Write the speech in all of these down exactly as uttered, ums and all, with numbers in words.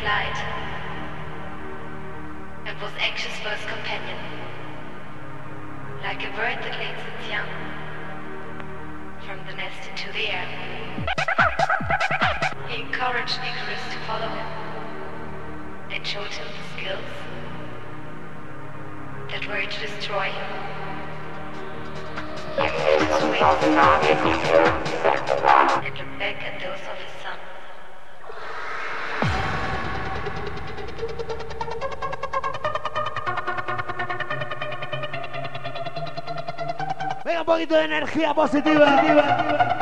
flight and was anxious for his companion. Like a bird that leads its young from the nest into the air. He encouraged Icarus to follow him and showed him the skills that were to destroy him. He moved his wings and looked back at those of his son. Venga, un poquito de energía positiva. positiva.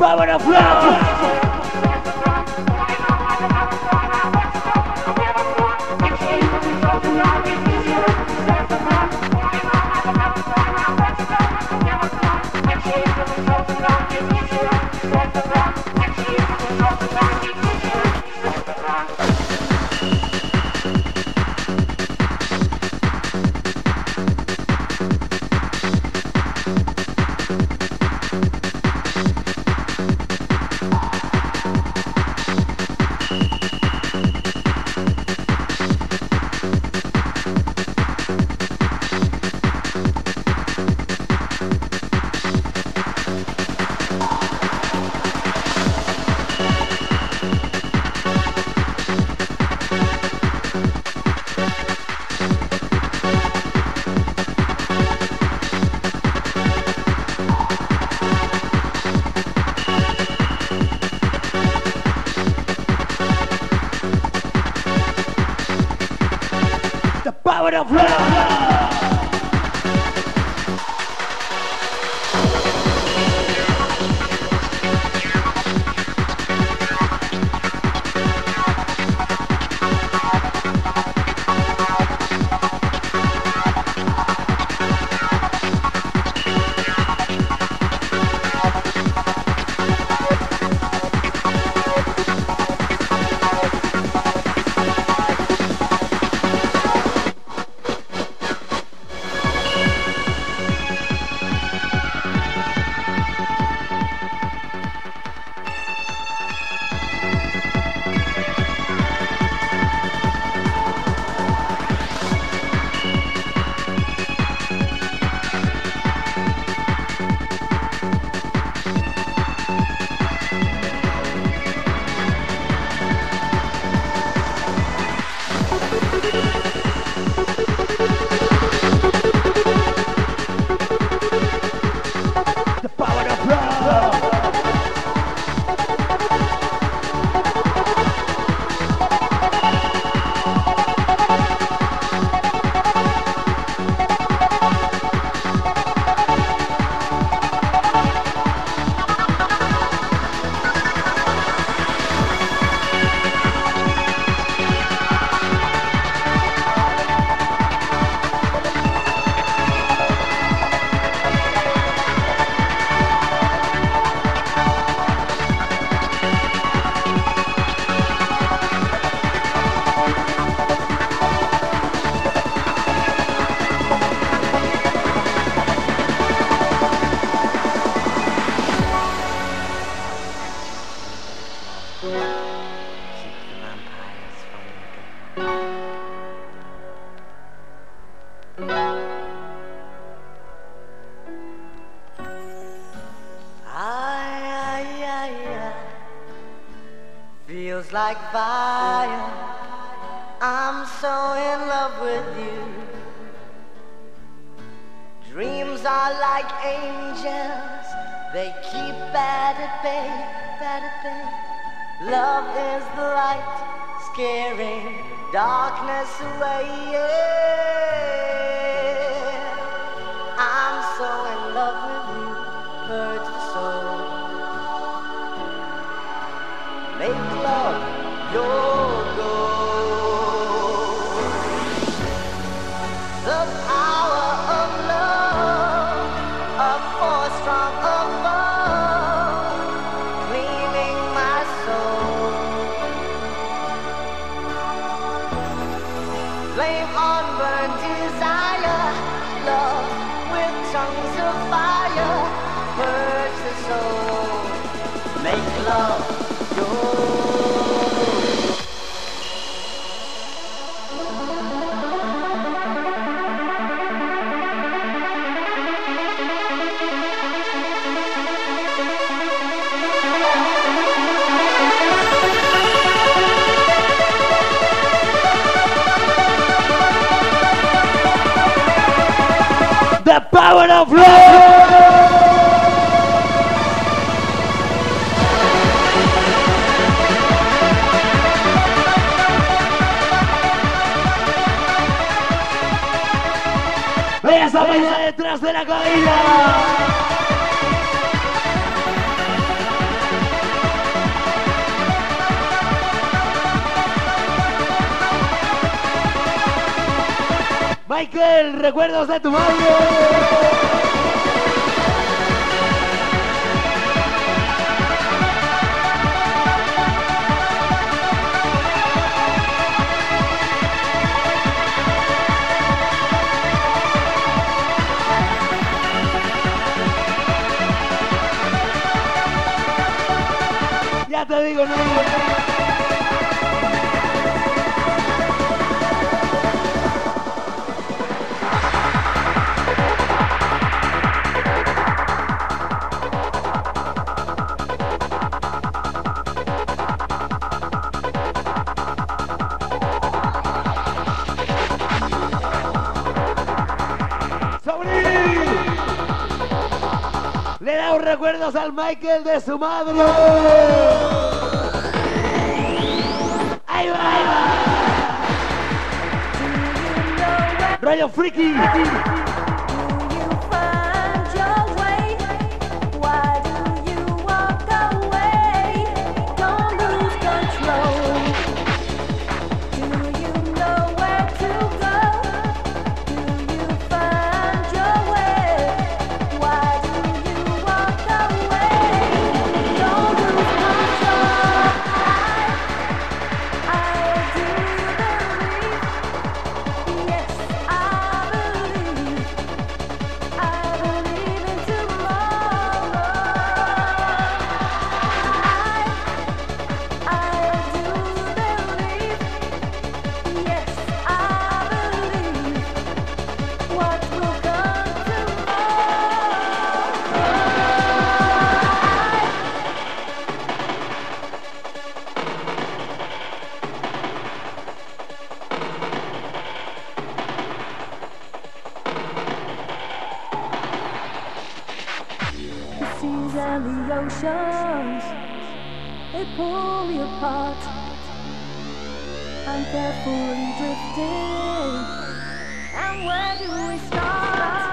power of love. Power of love. Feels like fire. I'm so in love with you. Dreams are like angels. They keep bad at bay, bad at bay. Love is the light, scaring darkness away. Yeah. I'm so in love with you, purge the soul. Make love your goal. The power of love, a force from above, cleaning my soul. Flame on burn desire, love with tongues of fire, purge the soul. Make love your the power of love. Esa vaina detrás de la cabina. Michael, recuerdos de tu madre. Ya te digo, no. Le da un recuerdos al Michael de su madre. Ahí va, ahí va. Rollo friki. They pull me apart. I'm carefully drifting. And where do we start?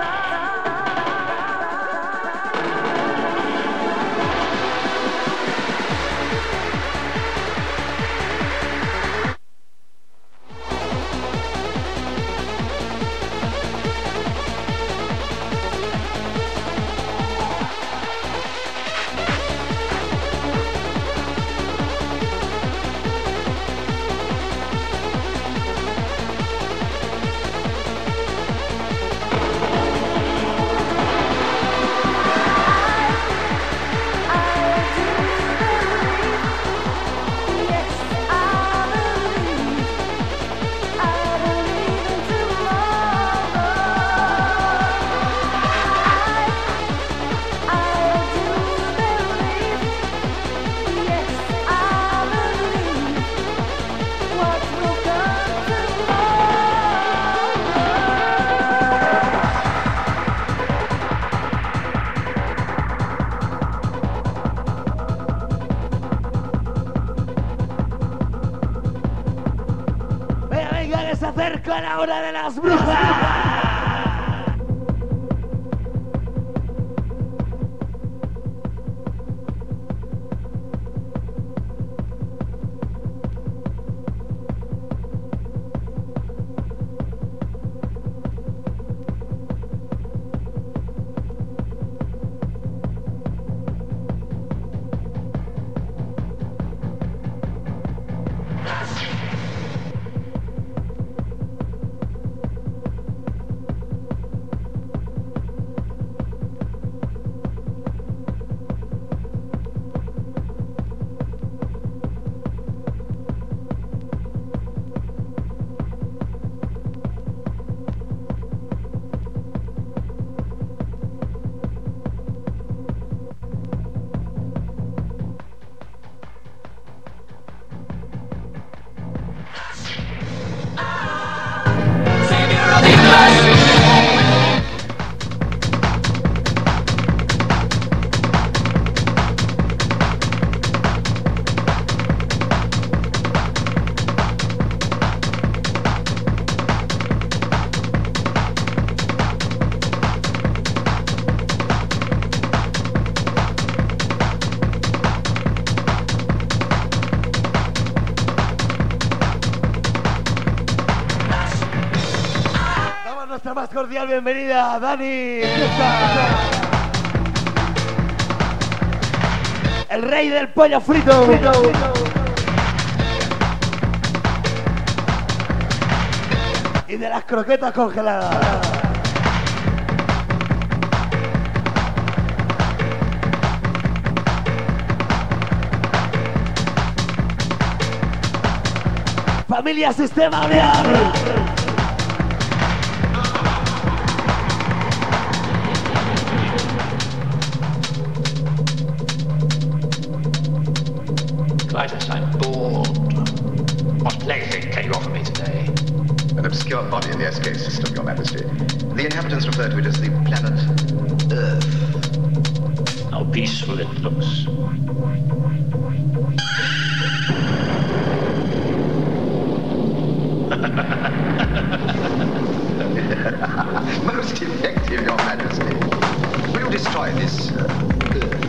A la hora de las brujas. cordial bienvenida, Dani. El rey del pollo frito. frito. Y de las croquetas congeladas. Familia Sistema Olear. Clitus, I'm bored. What plaything can you offer me today? An obscure body in the S K system, Your Majesty. The inhabitants refer to it as the planet Earth. How peaceful it looks. Most effective, Your Majesty. Will you destroy this uh, Earth?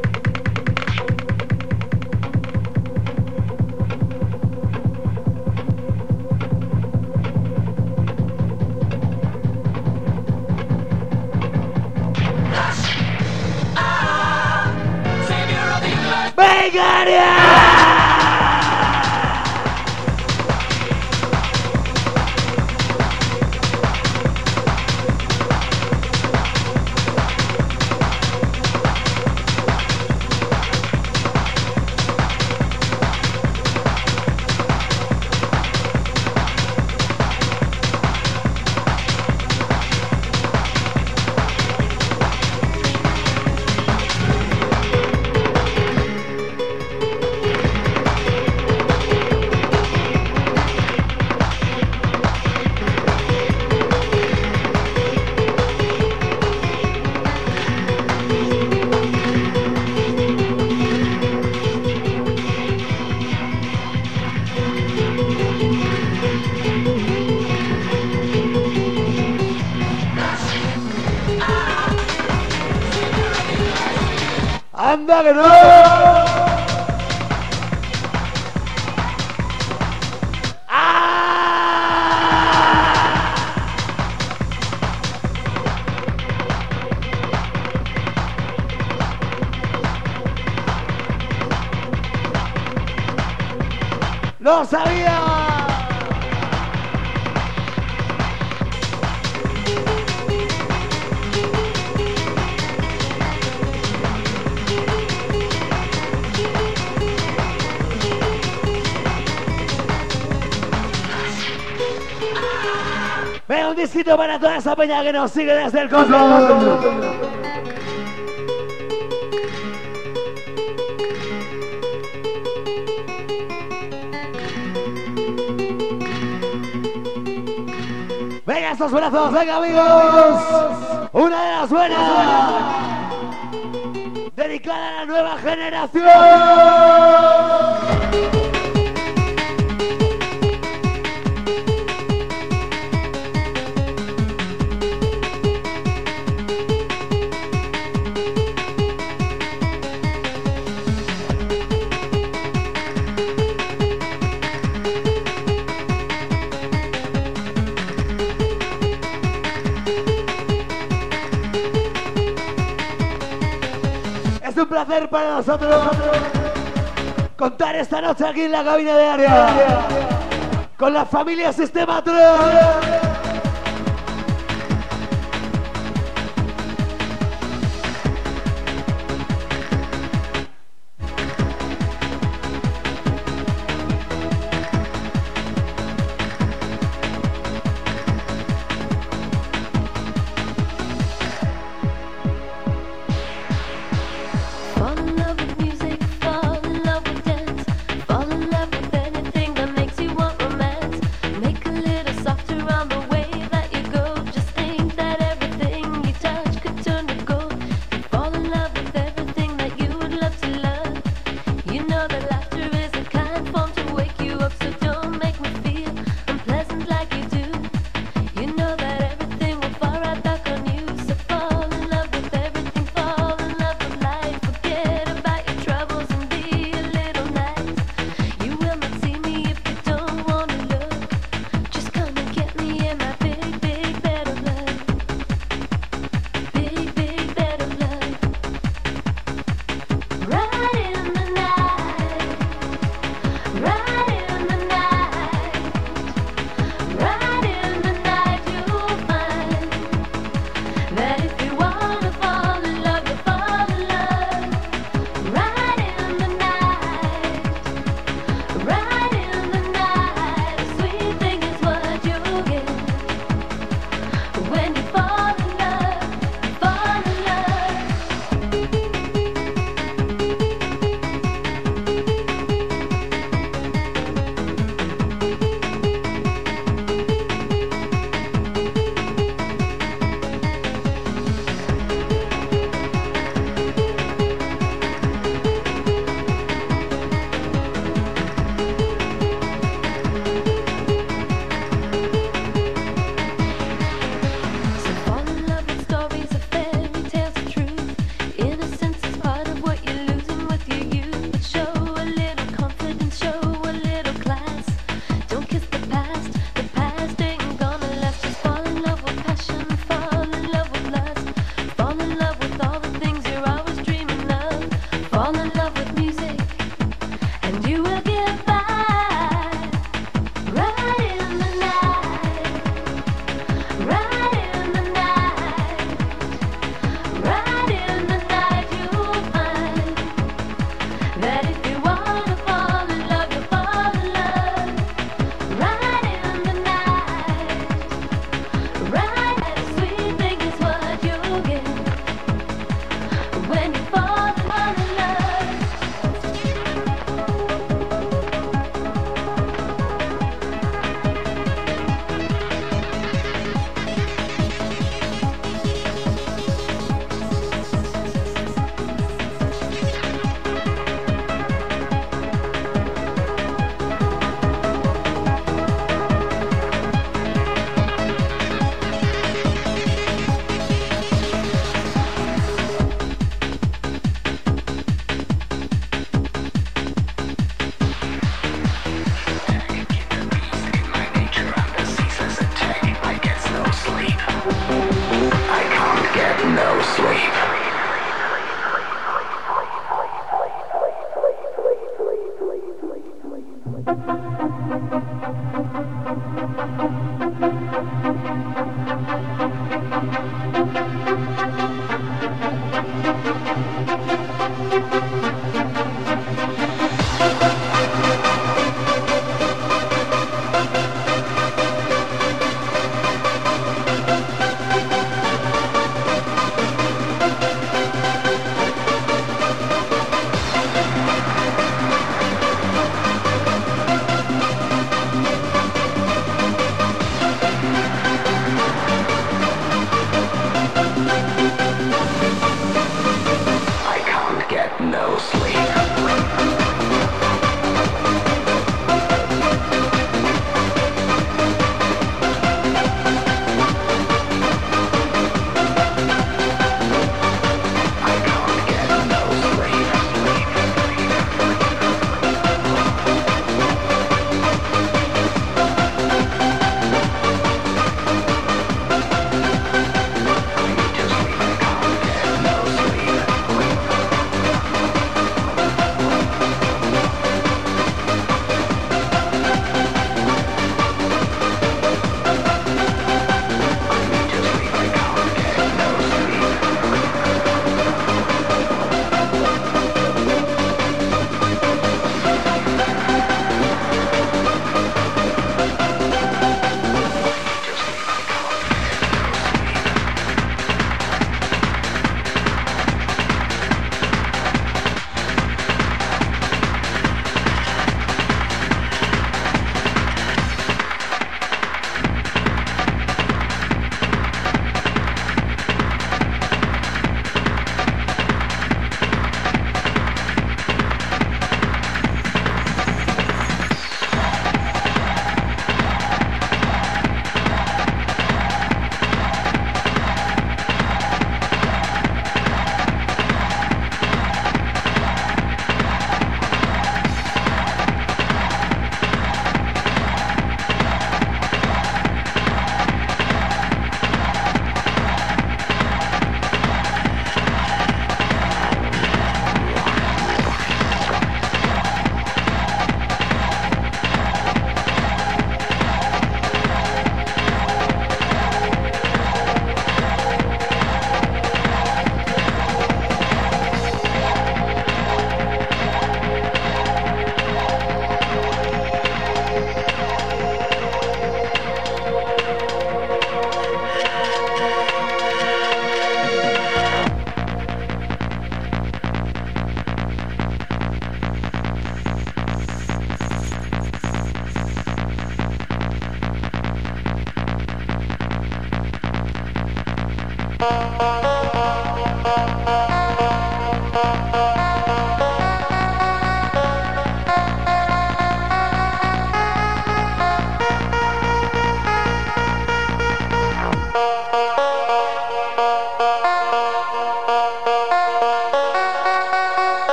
¡Venga! ¡Anda que no! ¡Ah! ¡Lo sabía! Venga, un disquito para toda esa peña que nos sigue desde el control. Venga, estos brazos, venga amigos. Una de las buenas. Dedicada a la nueva generación. Es un placer para nosotros contar esta noche aquí en la cabina de área con la familia Sistema tres. Fall in love with anything that makes you want romance. Make a little softer on the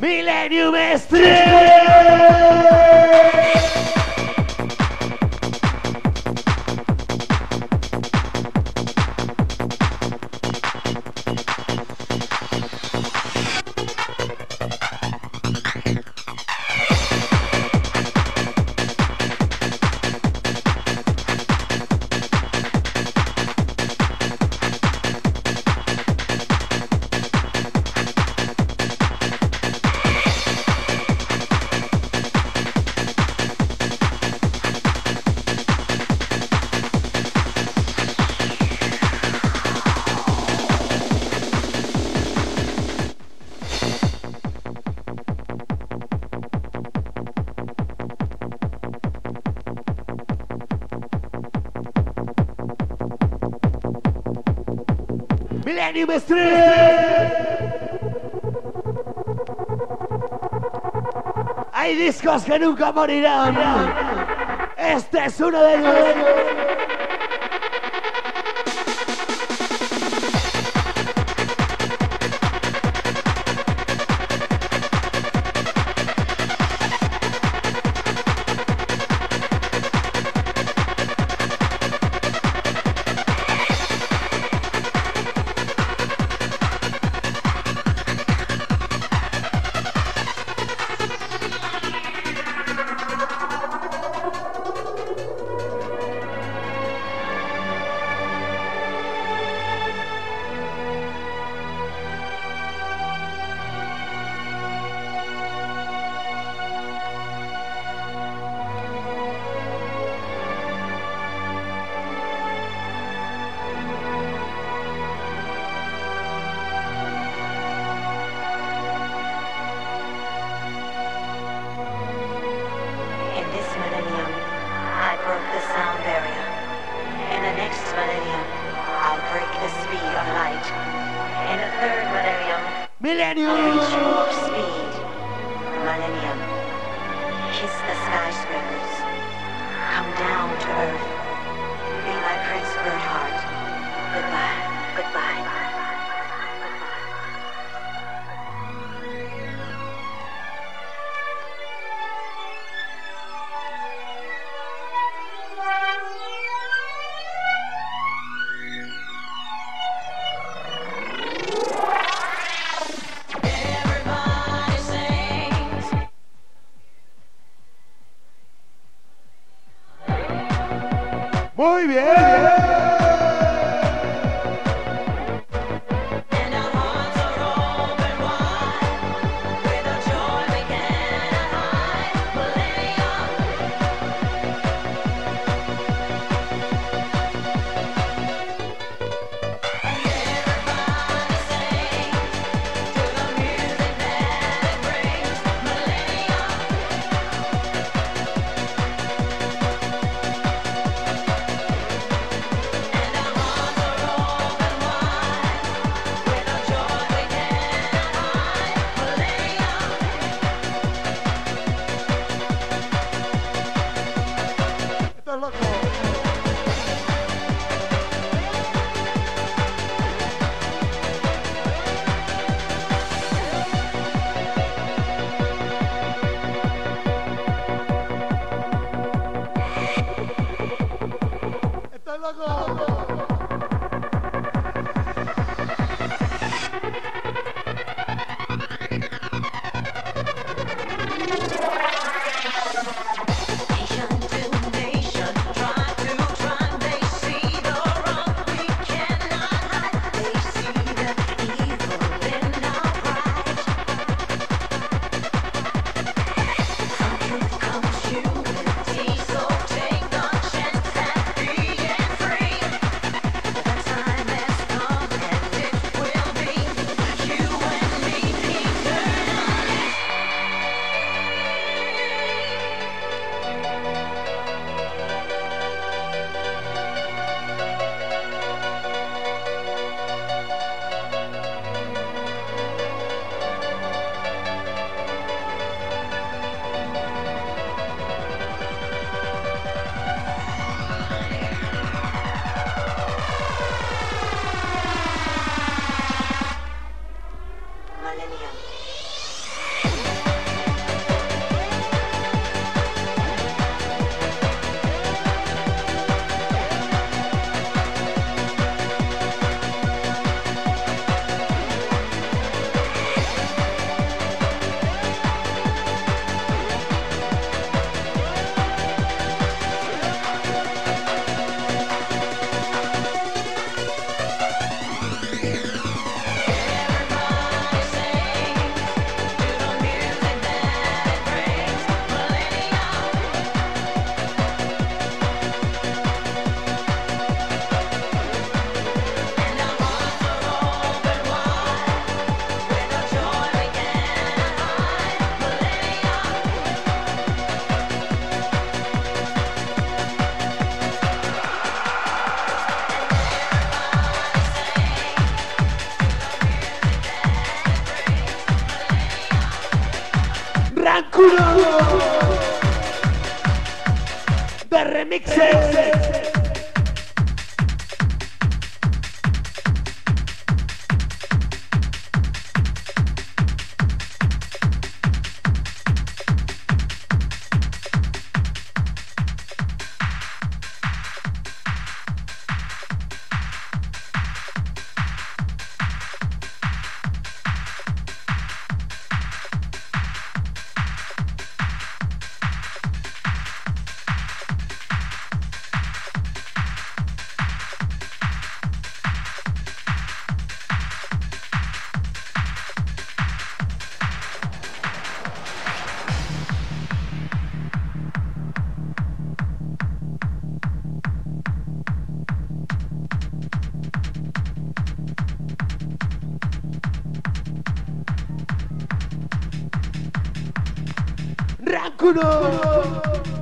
Millennium Street. Millennium Street. Hay discos que nunca morirán. Este es uno de ellos. Millennium! Of speed. Millennium. Kiss the skyscrapers. Come down to earth. Be my Prince Birdheart. Goodbye. Goodbye. Muy bien. Rancuno de remixes. Rancuno.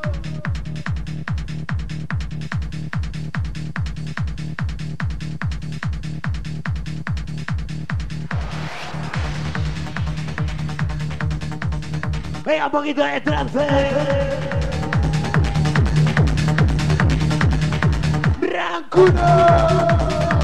Venga, un poquito de trance. Rancuno.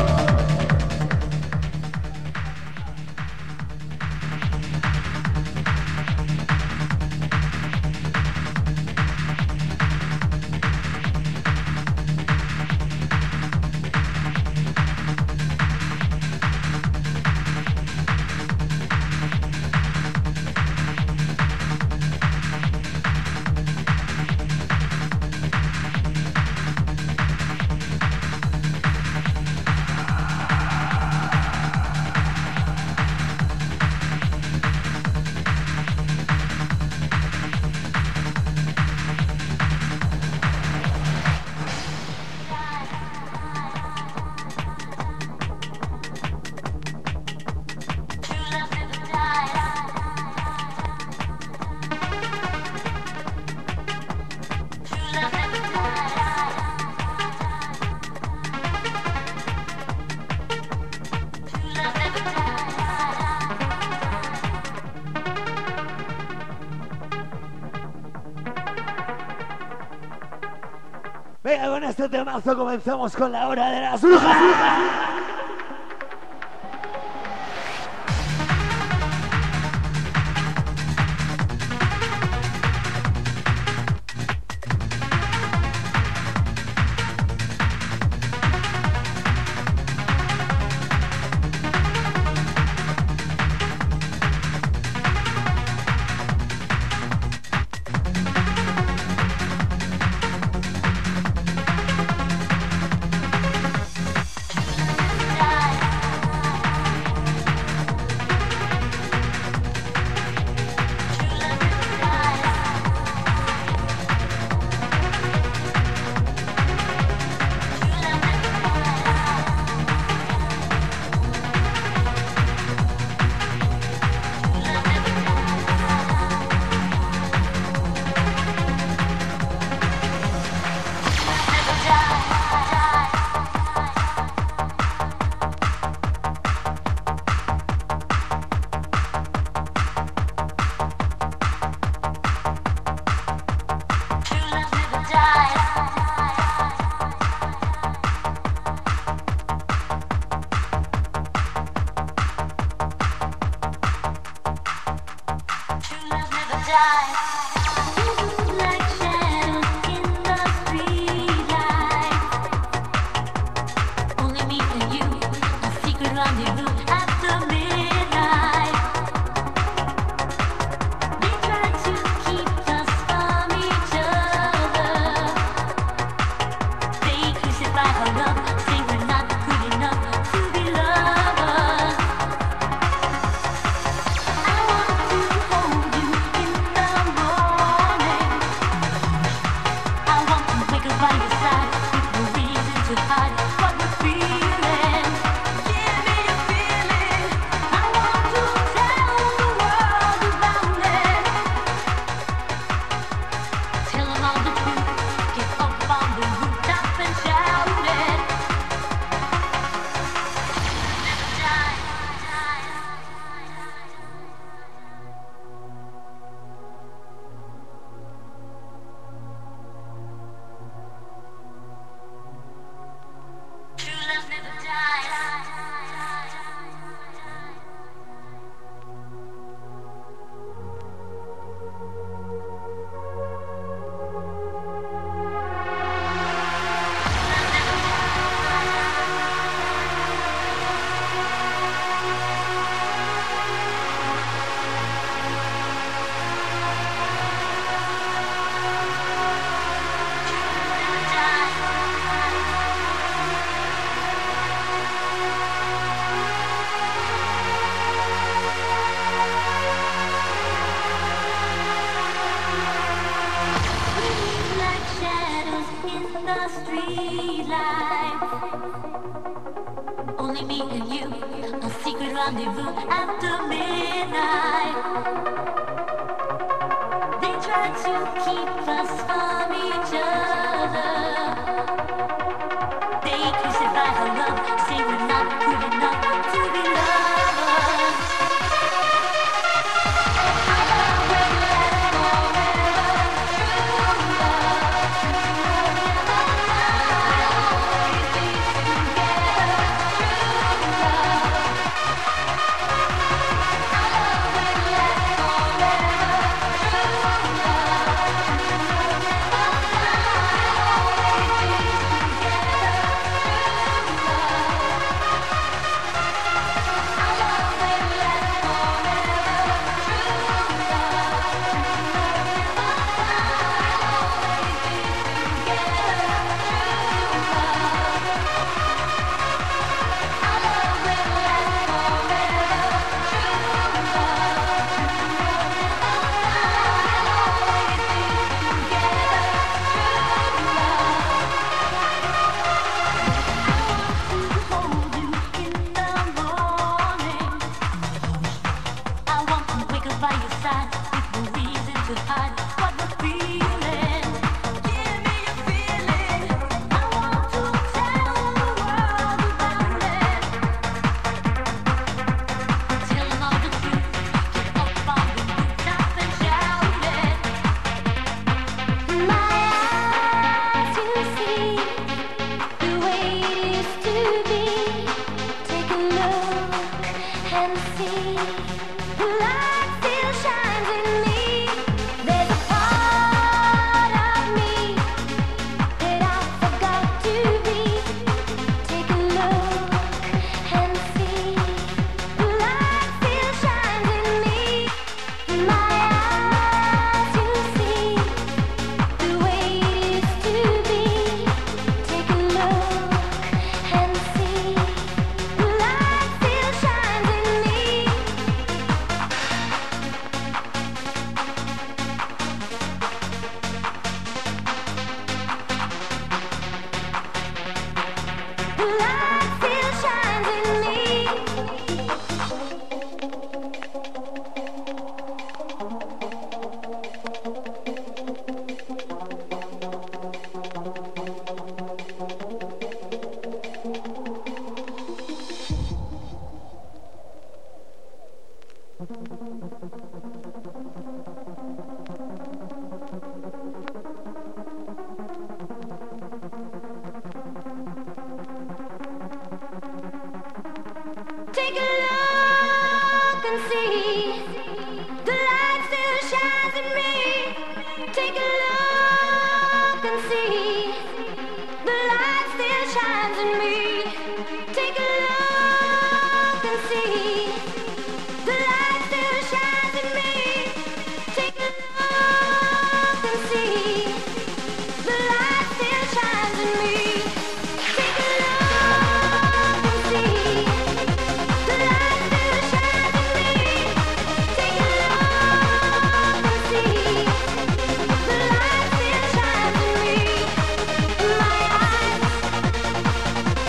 Venga, con este temazo comenzamos con la hora de las brujas. only me and you, a secret rendezvous after midnight. They try to keep us from each other. They crucify our love, say we're not good enough to be lovers. Our love will last forever, true love, never die. Always be together, true love. Our love will last forever, true love, never die. Always be together, true love. Our love will last forever, true love, never die. Always be together, true love. Our love will last forever, true love, never die. Always be together, true love. I want to hold you in the morning. I want to wake up by your side with no reason to hide what we're feeling. Give me your feeling. I want to tell the world about it. Tell them all the truth. Get up on the rooftop and shout it. My eyes, you see the way it used to be. Take a look and see the light still shines in me. There's a part of me that I forgot to be. Take a look and see the light still shines in me. My eyes, you see the way it used to be. Take a look and see the light still shines in me. The light still shines in me. Take a look and see the light still shines in me. Take a look and see the light still shines in me. Take a look and see the light still shines in me. Take a look and see the light still shines in me. Take a look and see the light still shines in me. Take a look and see the light still shines in me. My eyes,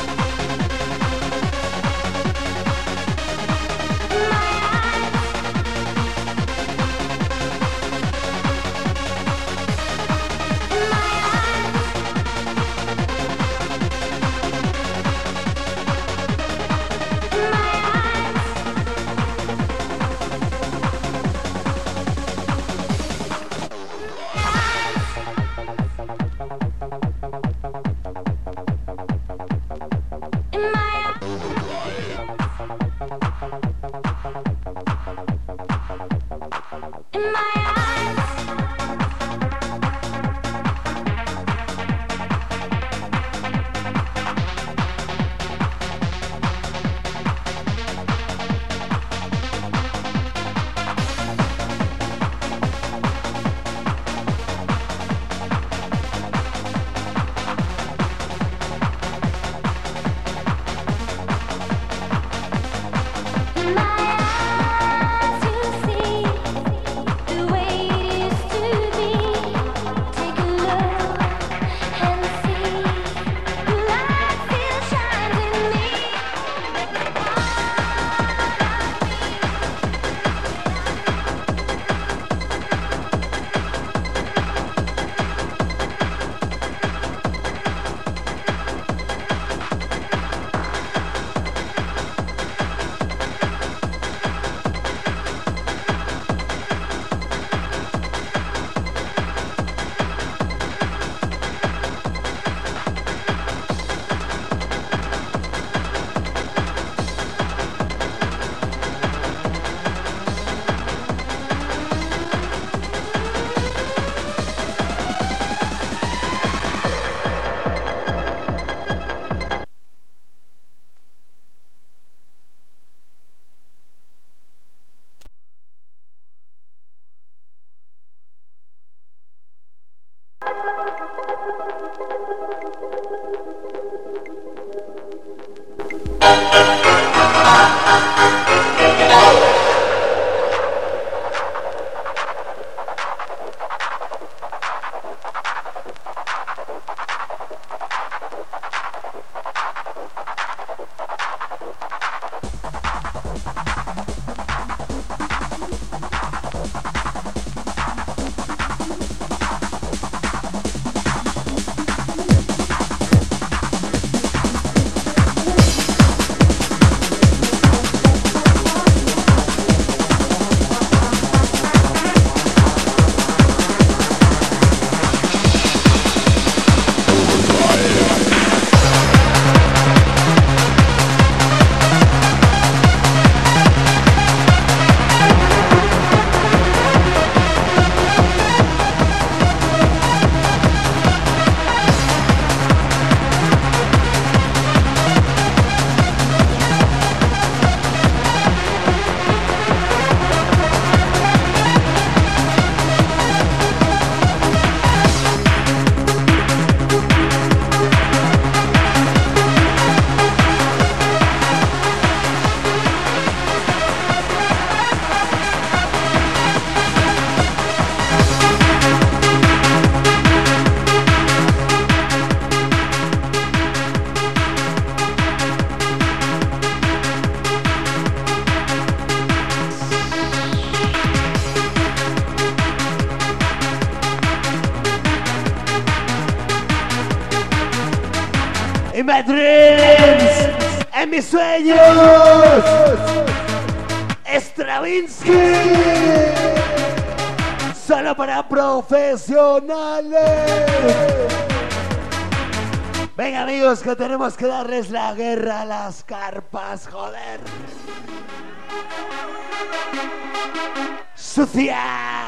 my dreams, en mis sueños, Stravinsky, solo para profesionales. Venga amigos, que tenemos que darles la guerra a las carpas, joder. Sucia.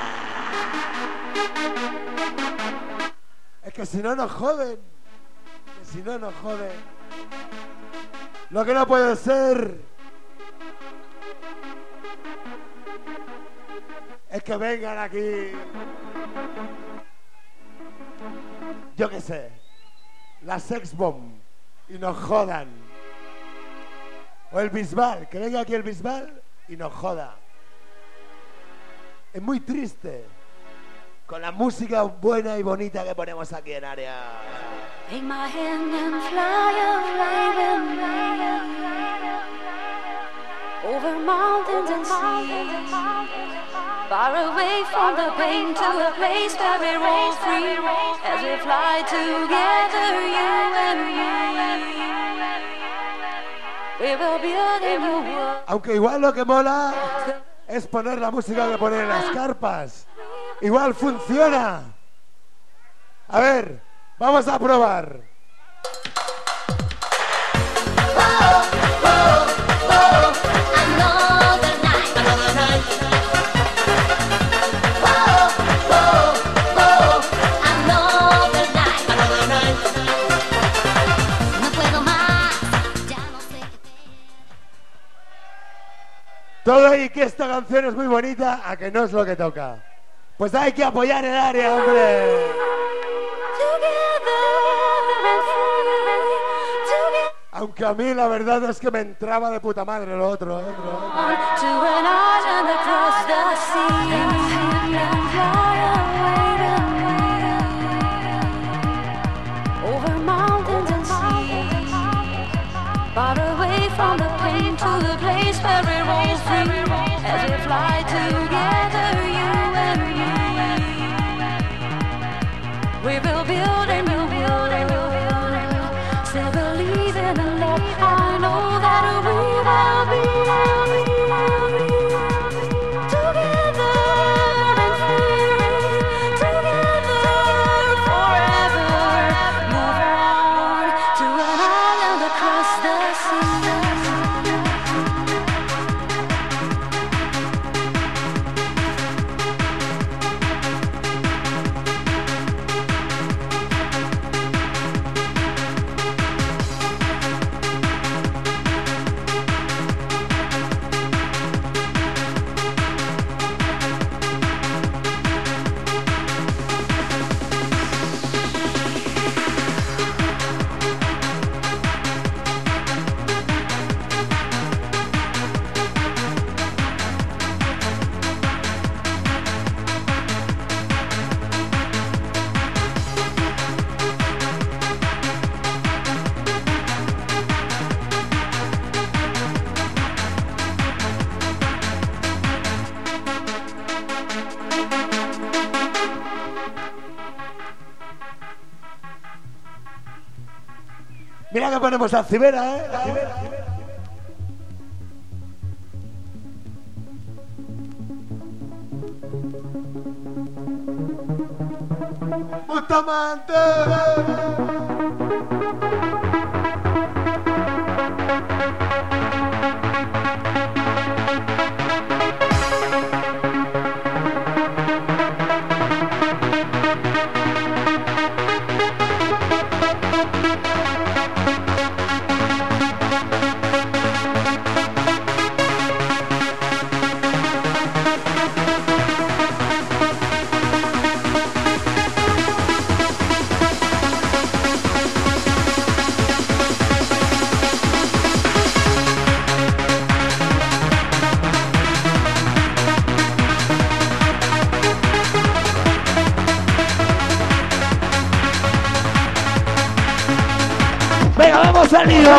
Es que si no nos joden, que si no nos joden. Lo que no puede ser es que vengan aquí, yo qué sé, la Sex Bomb y nos jodan. O el Bisbal, que venga aquí el Bisbal y nos joda. Es muy triste con la música buena y bonita que ponemos aquí en área. Take my hand and fly away with me over mountains and seas, far away from the pain to a place where we roll free as we fly together, you and me. We will build a new world. Aunque igual lo que mola es poner la música que ponen las carpas. Igual funciona. A ver, vamos a probar. Todo y que esta canción es muy bonita, a que no es lo que toca. Pues hay que apoyar el área, hombre. Aunque a mí la verdad es que me entraba de puta madre lo otro, ¿eh? Lo otro. Far away from the pain to the place where we roll free as we fly together, you and me. We will build a new world, still believing in love. I know that we will be together and free, together forever. Move on to an island across the sea. Mira que ponemos a Cibera, ¿eh? La Cibera, Cibera. Bustamante. Venga, vamos al lío.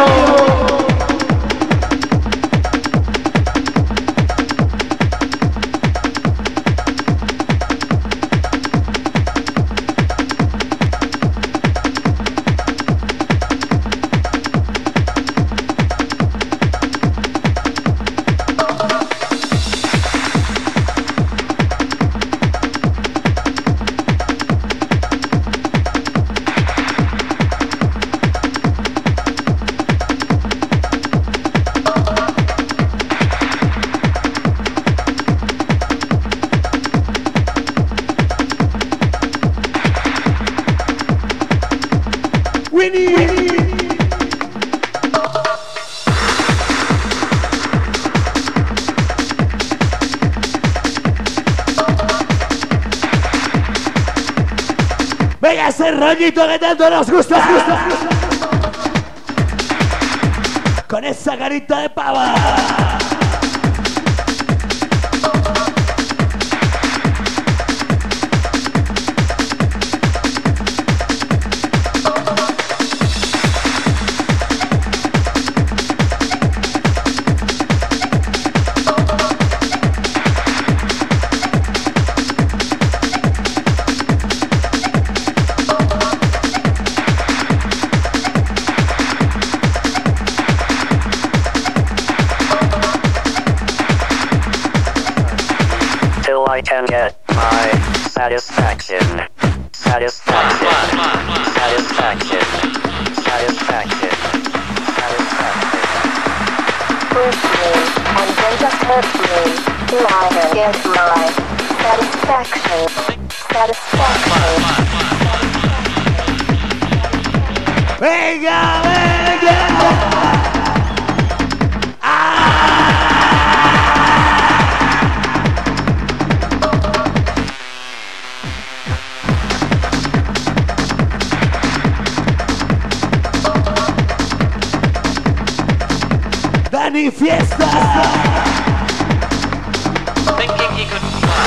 Ese rollito que tanto nos gusta. Con esa carita de pava. I can get my satisfaction, satisfaction, satisfaction, satisfaction, satisfaction. Push me, and then just hurt me, till I can get my satisfaction, satisfaction. Venga, venga. Dani Fiesta. Thinking he could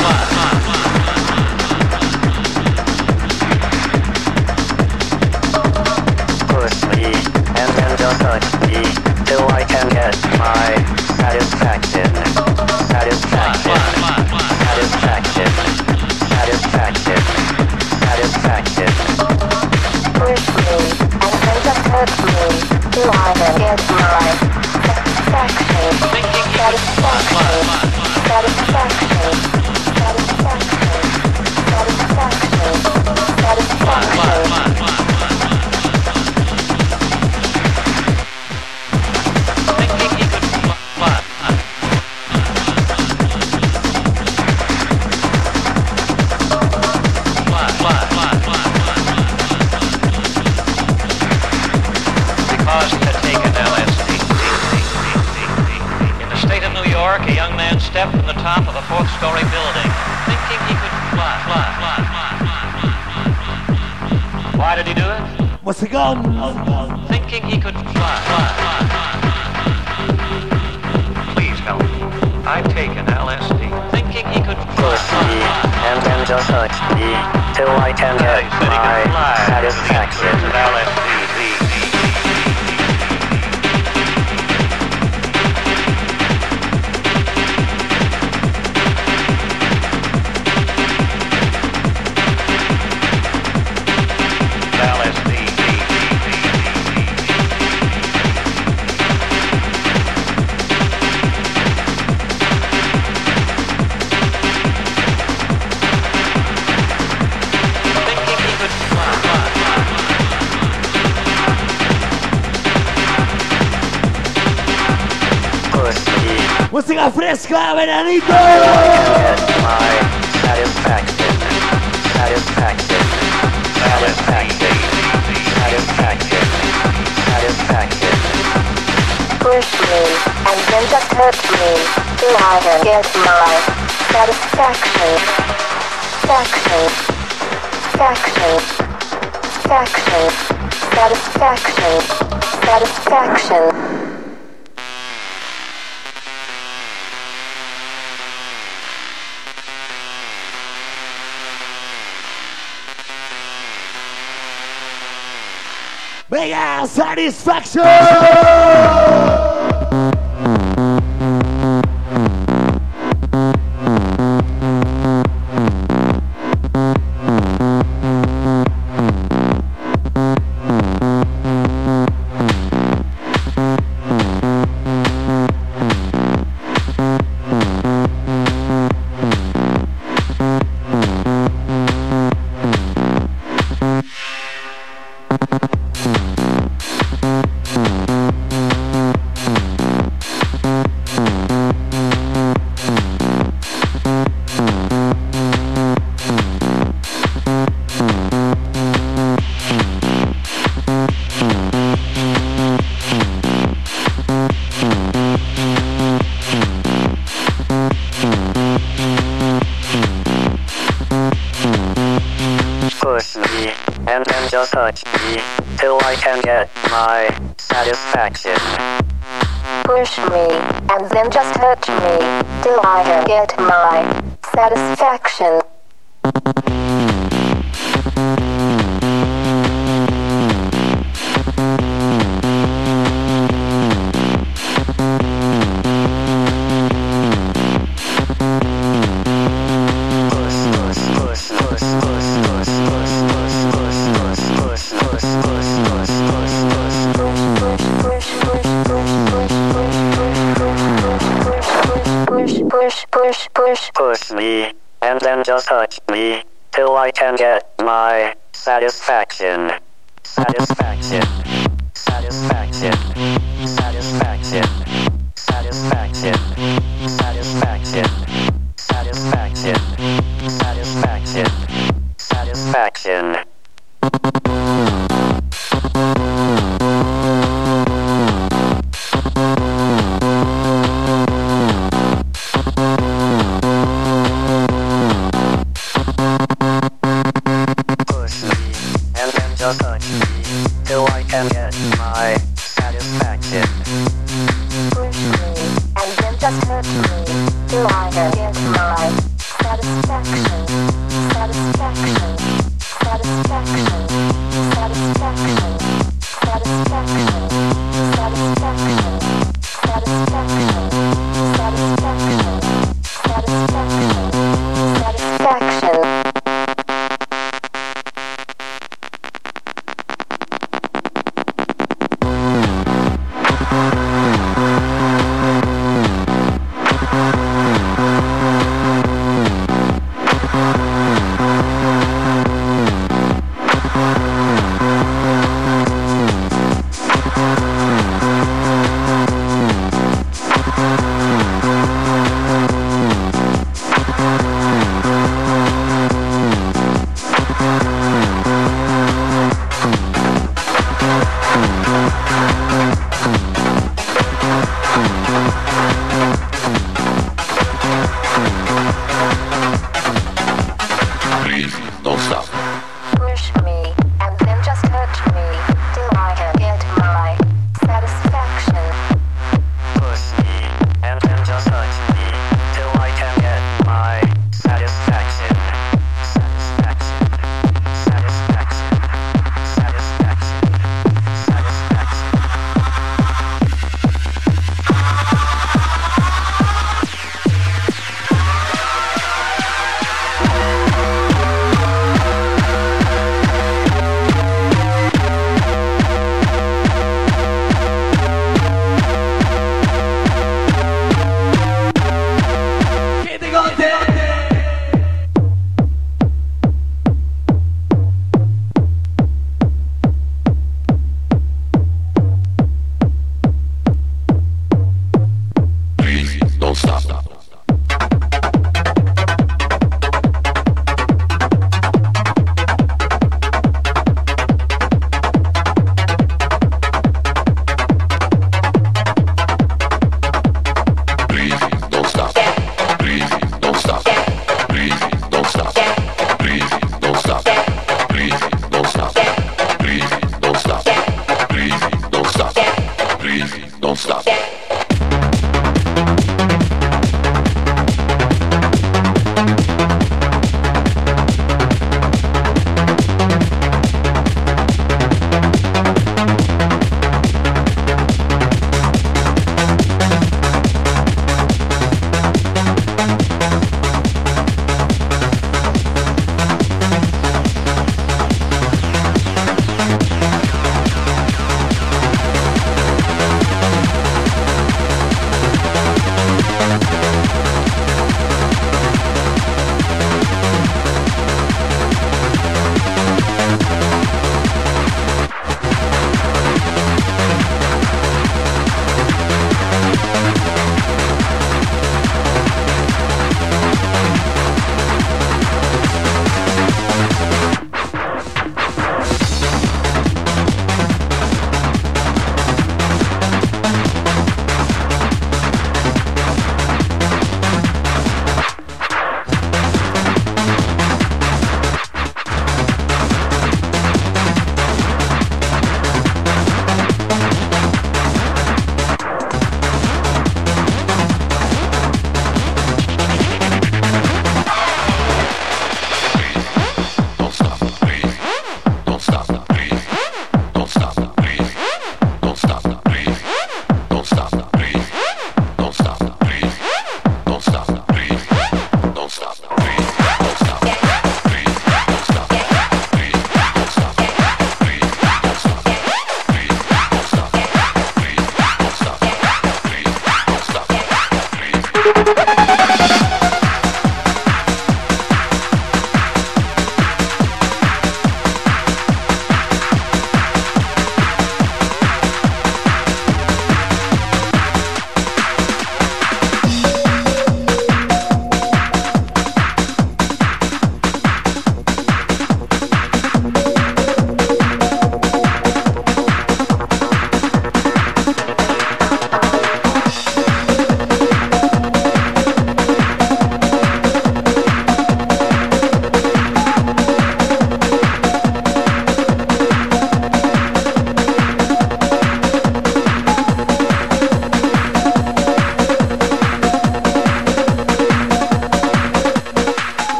Push me and then just touch me till I can get my satisfaction, satisfaction, satisfaction, satisfaction, satisfaction. Push me, and then just hurt me, till I can get my satisfaction, satisfaction, satisfaction, satisfaction, satisfaction, satisfaction. thinking he could fly. Fly, fly, fly, fly, fly. Because he had taken L S D. In the state of New York, a young man stepped from the top of a fourth-story building, thinking he could fly, fly, fly, fly, fly, fly. Why did he do it? Musicón. Thinking he could fly, fly, fly, fly. Please help me. I've taken L S D. Thinking he could fly, Push fly, me fly. and then just touch me till I can get He said he my could fly to the satisfaction. influence of L S D. L S D. Thinking he could fly, fly, fly, Push me Música fresca, veranito. till I can get my satisfaction, satisfaction, satisfaction, satisfaction, satisfaction. Push me, and then just hurt me, till I can get my satisfaction, satisfaction, satisfaction, satisfaction, satisfaction. Venga, satisfaction. touch me till I can get my satisfaction. Push me, and then just touch me till I can get my satisfaction. Push, push, push me, and then just touch me till I can get my satisfaction. Satisfaction. Satisfaction. Satisfaction. Satisfaction. Satisfaction. Satisfaction. Satisfaction. Satisfaction.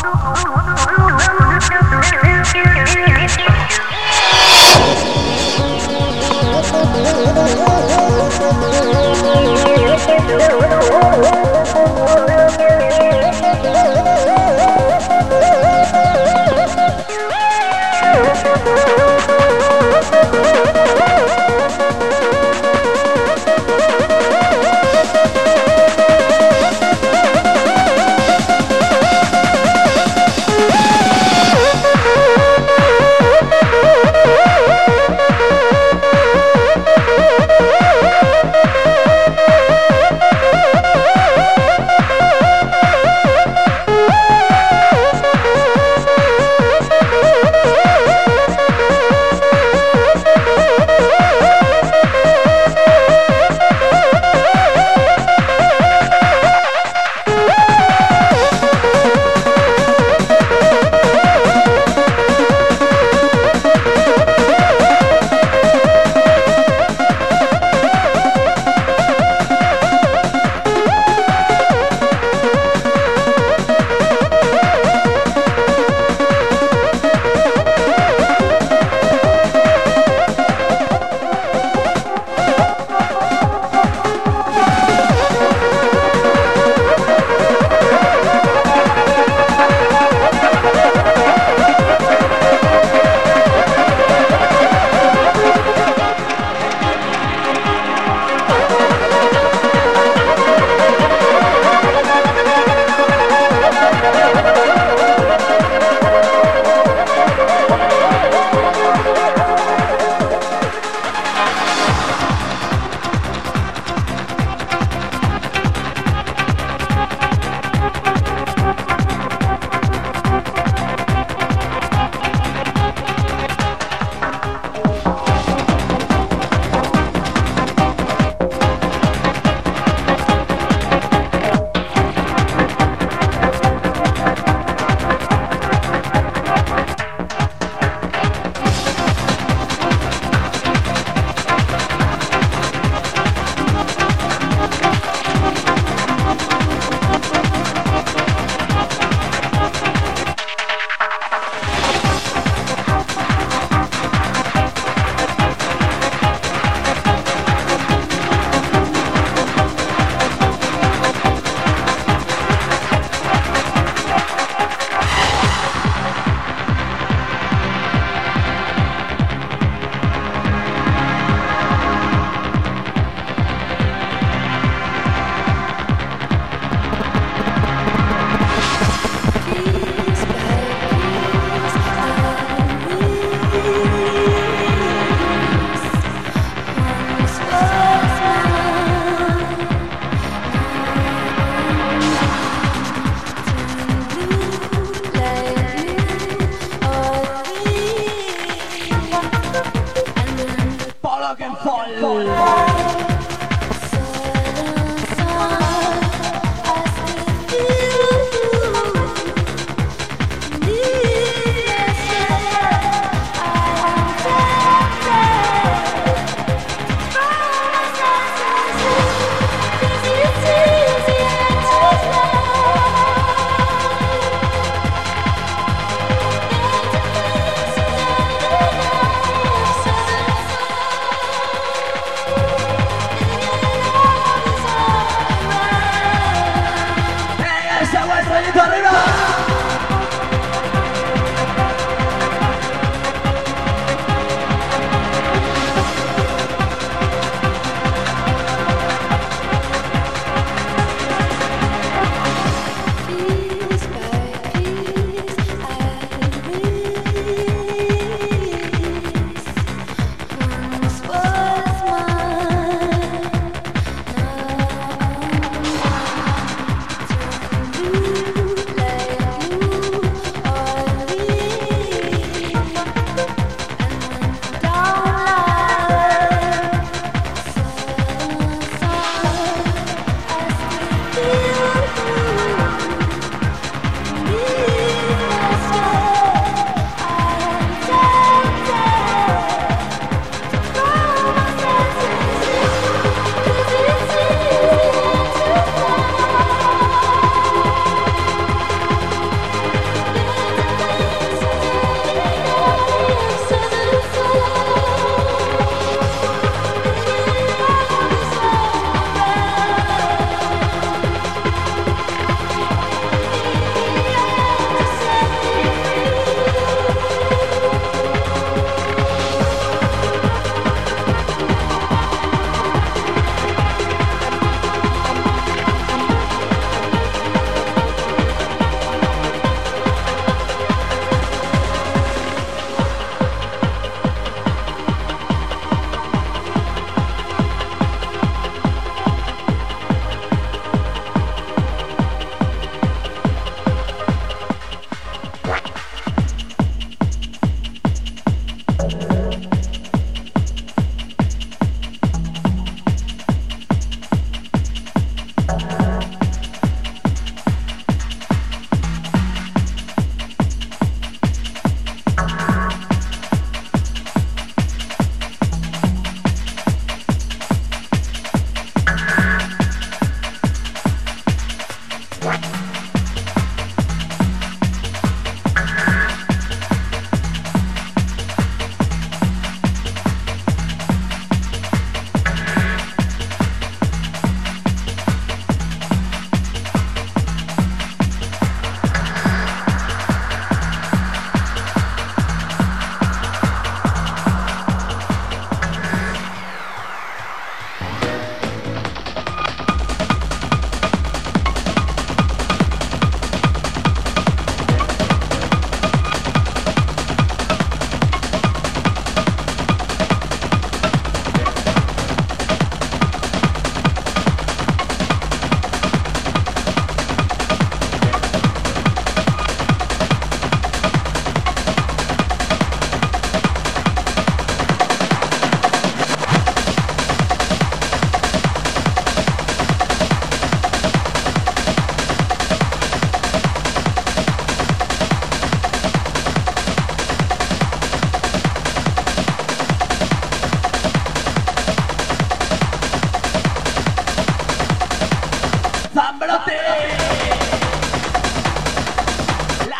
Thank you.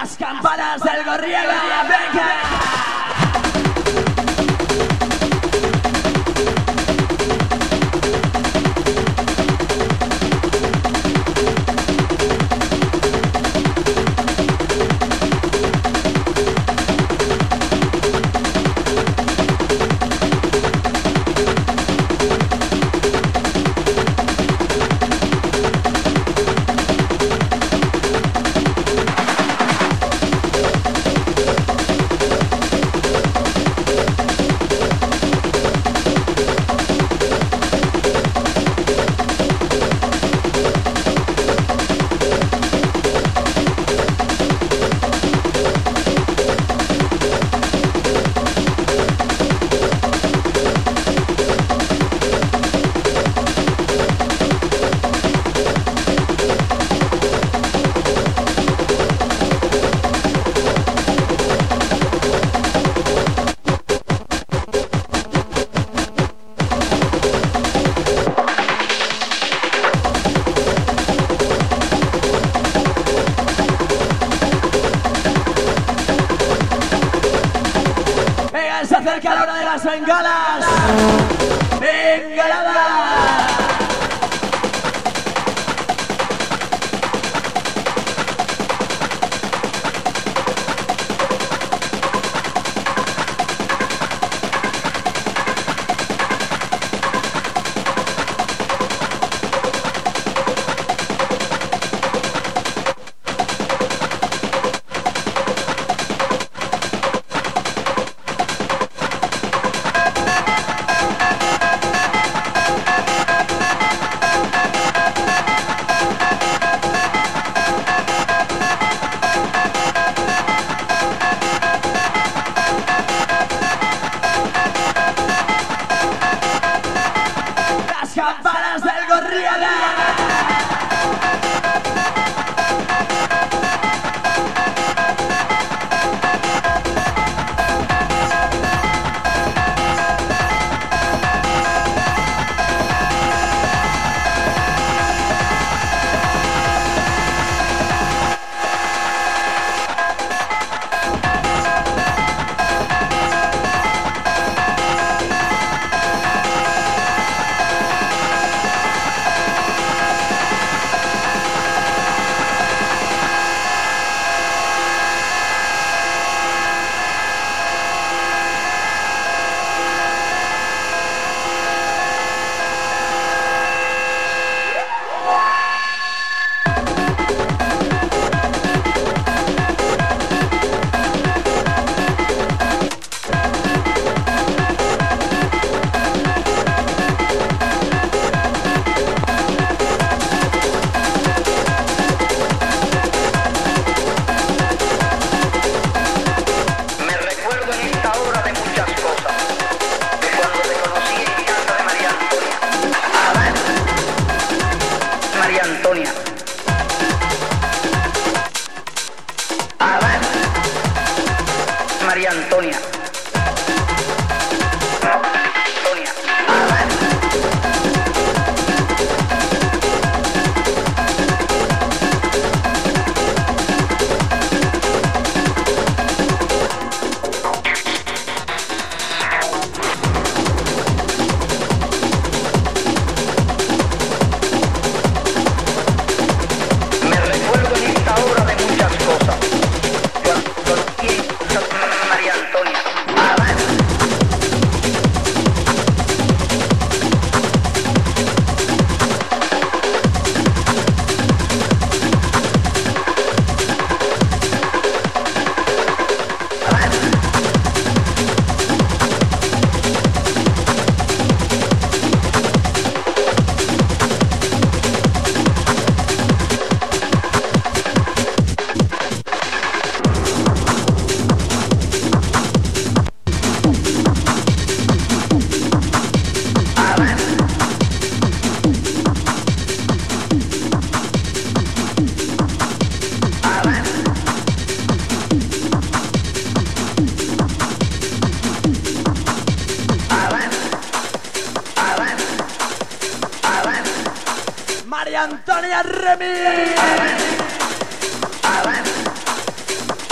Las campanas del Gorriega, venga. Bengalas, bengalada. Campanas del Gorriaga. María Antonia. María Antonia Remix.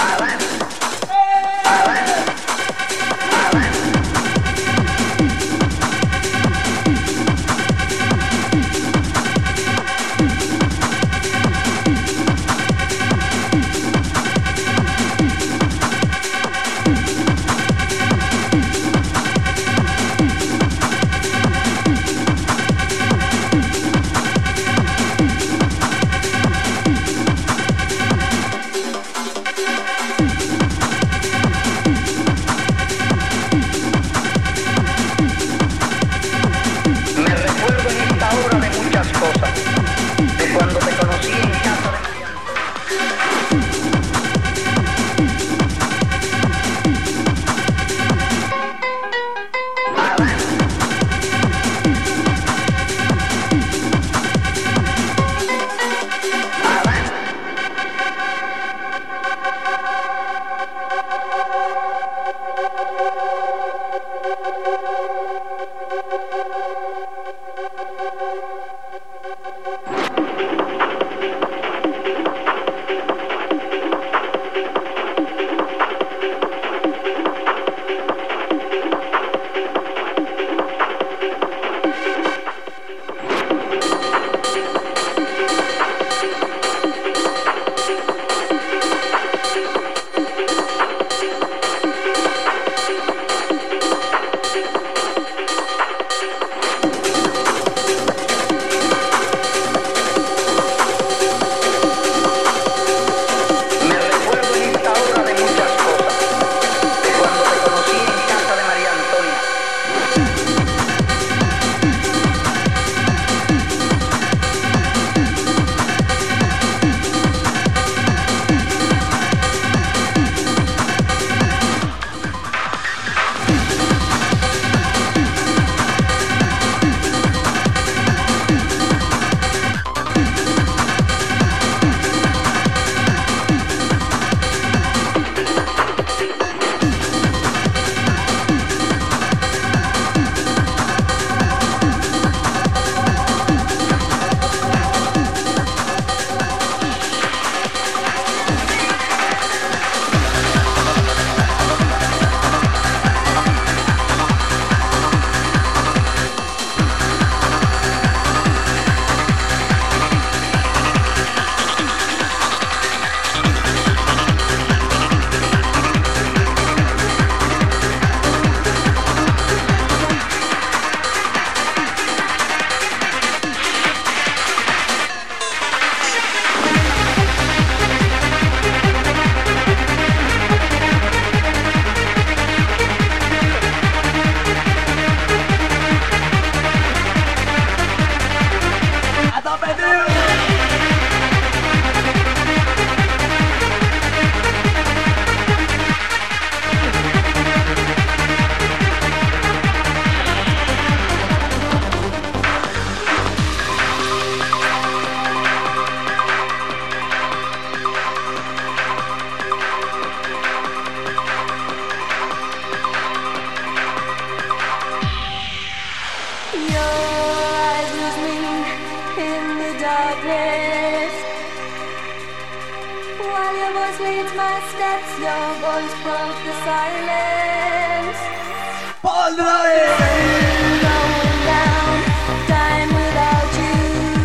steps, your voice broke the silence. Paul Roy. Going down, time without you.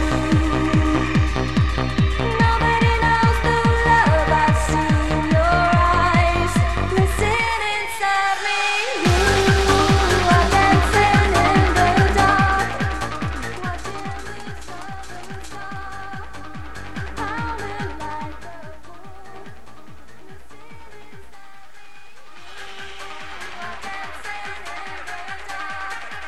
Nobody knows the love I see in your eyes. Listen inside me, you are dancing in the dark, watching the southern star, howling like a fool. Listen inside me, you are dancing in the dark.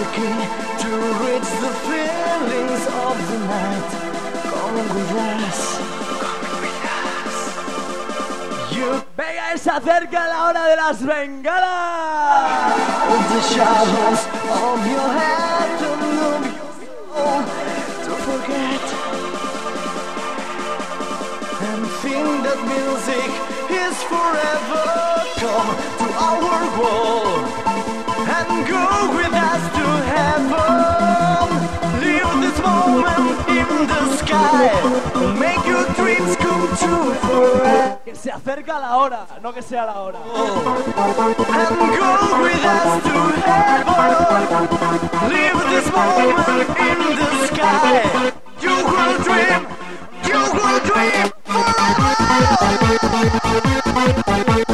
key to reach the feelings of the night. Come with us. You Venga, se acerca la hora de las bengalas. the shadows of your head and of your soul to forget and think that music is forever. Come to our world and go with us to heaven. Live this moment in the sky. Make your dreams come true forever. Que se acerca la hora, no que sea la hora. And go with us to heaven. Live this moment in the sky. You will dream, you will dream forever.